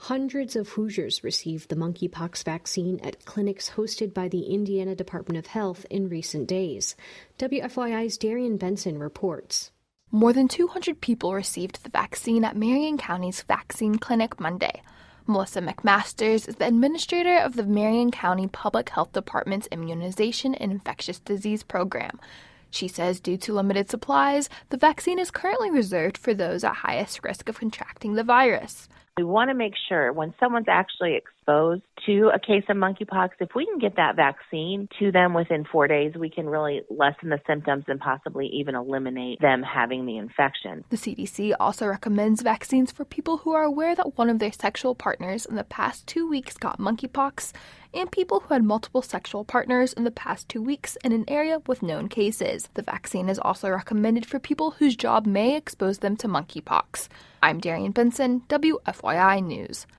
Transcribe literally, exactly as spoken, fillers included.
Hundreds of Hoosiers received the monkeypox vaccine at clinics hosted by the Indiana Department of Health in recent days. W F Y I's Darian Benson reports. More than two hundred people received the vaccine at Marion County's vaccine clinic Monday. Melissa McMasters is the administrator of the Marion County Public Health Department's Immunization and Infectious Disease Program. She says due to limited supplies, the vaccine is currently reserved for those at highest risk of contracting the virus. We want to make sure when someone's actually exposed to a case of monkeypox, if we can get that vaccine to them within four days, we can really lessen the symptoms and possibly even eliminate them having the infection. The C D C also recommends vaccines for people who are aware that one of their sexual partners in the past two weeks got monkeypox and people who had multiple sexual partners in the past two weeks in an area with known cases. The vaccine is also recommended for people whose job may expose them to monkeypox. I'm Darian Benson, W F Y I News.